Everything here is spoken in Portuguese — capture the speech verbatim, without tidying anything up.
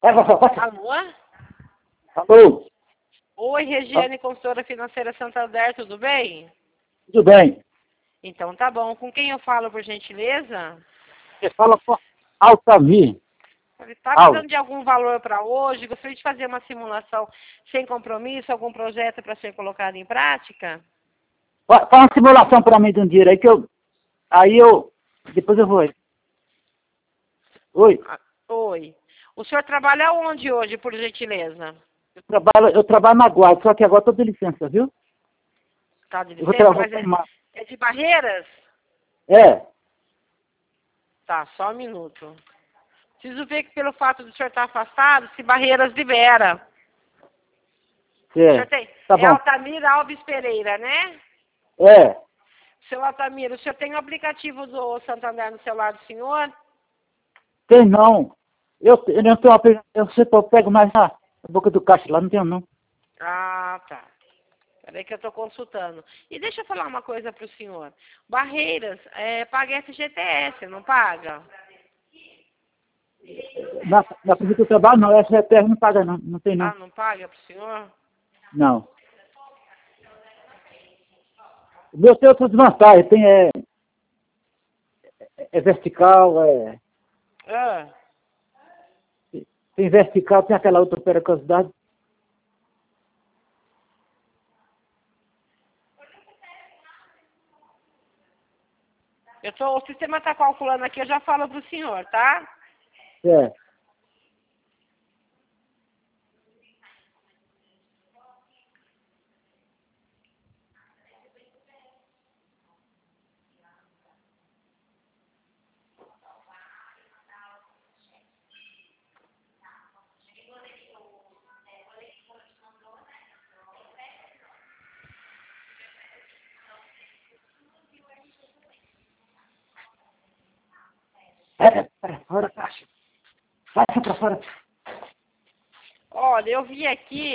Vai, vai, vai, vai. Alô? Alô? Oi, Regiane, consultora financeira Santander, tudo bem? Tudo bem. Então tá bom. Com quem eu falo, por gentileza? Você fala com Altavir. Está precisando de algum valor para hoje? Gostaria de fazer uma simulação sem compromisso, algum projeto para ser colocado em prática? Fa- Faz uma simulação para mim de um dia aí que eu... Aí eu... Depois eu vou. Oi. Ah, oi. O senhor trabalha onde hoje, por gentileza? Eu trabalho, eu trabalho na guarda, só que agora estou de licença, viu? Tá de Eu vou licença, trabalhar mas é, mais. é de Barreiras? É. Tá, só um minuto. Preciso ver que pelo fato do senhor estar afastado, se Barreiras libera. O senhor É. tem, Tá é bom. Altamira Alves Pereira, né? É. Seu Altamira, o senhor tem o aplicativo do Santander no celular do senhor? Tem não. Eu, eu não tenho uma... Eu sei que eu pego mais na boca do caixa lá, não tenho não. Ah, tá. Peraí que eu estou consultando. E deixa eu falar uma coisa para o senhor. Barreiras, é, paga F G T S, não paga? Na, na polícia do trabalho não, essa é não paga não, não tem não. Ah, não paga para o senhor? Não. O meu tem outra desvantagem, tem é, é, é vertical, é, Ah, tem vertical, tem aquela outra periculosidade. eu tô, o sistema está calculando aqui, eu já falo para o senhor, tá? É. É, para fora, caixa. Vai para fora. Olha, eu vi aqui